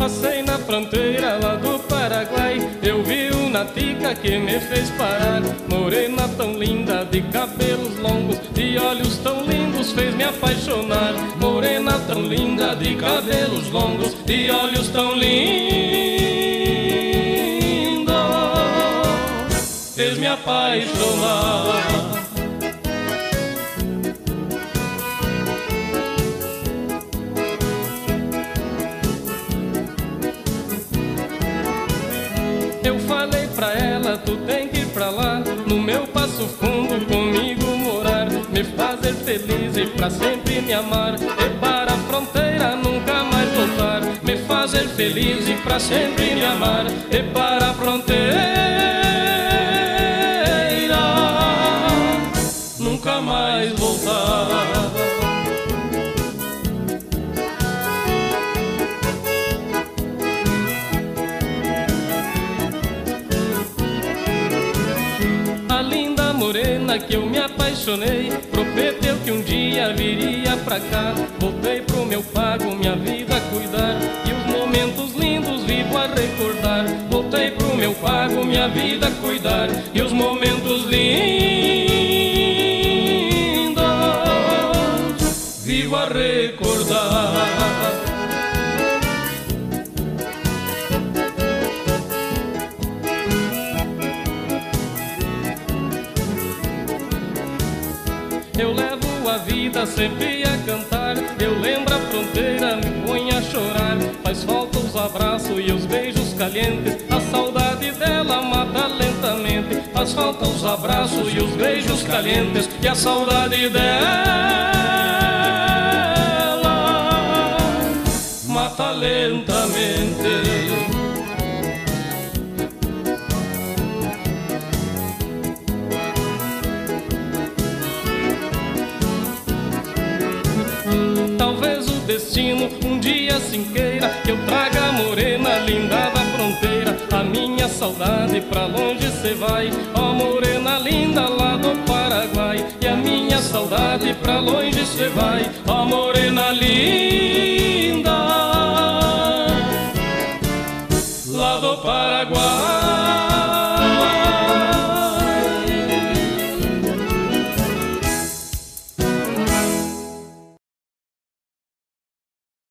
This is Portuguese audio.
passei na fronteira lá do Paraguai, eu vi uma tica que me fez parar. Morena tão linda, de cabelos longos, de olhos tão lindos, fez me apaixonar. Morena tão linda, de cabelos longos, de olhos tão lindos, fez me apaixonar. Eu falei pra ela, tu tem que ir pra lá, no meu Passo Fundo comigo morar, me fazer feliz e pra sempre me amar, e para a fronteira nunca mais voltar. Me fazer feliz e pra sempre me amar, e para a fronteira nunca mais voltar. Morena que eu me apaixonei, prometeu que um dia viria pra cá. Voltei pro meu pago, minha vida a cuidar, e os momentos lindos vivo a recordar. Voltei pro meu pago, minha vida a cuidar, e os momentos lindos vivo a recordar. Eu levo a vida sempre a cantar, eu lembro a fronteira, me põe a chorar. Faz falta os abraços e os beijos calientes, a saudade dela mata lentamente. Faz falta os abraços e os beijos calientes, e a saudade dela mata lentamente. Talvez o destino um dia assim queira que eu traga a morena linda da fronteira. A minha saudade pra longe cê vai, ó morena linda lá do Paraguai. E a minha saudade pra longe cê vai, ó morena linda lá do Paraguai.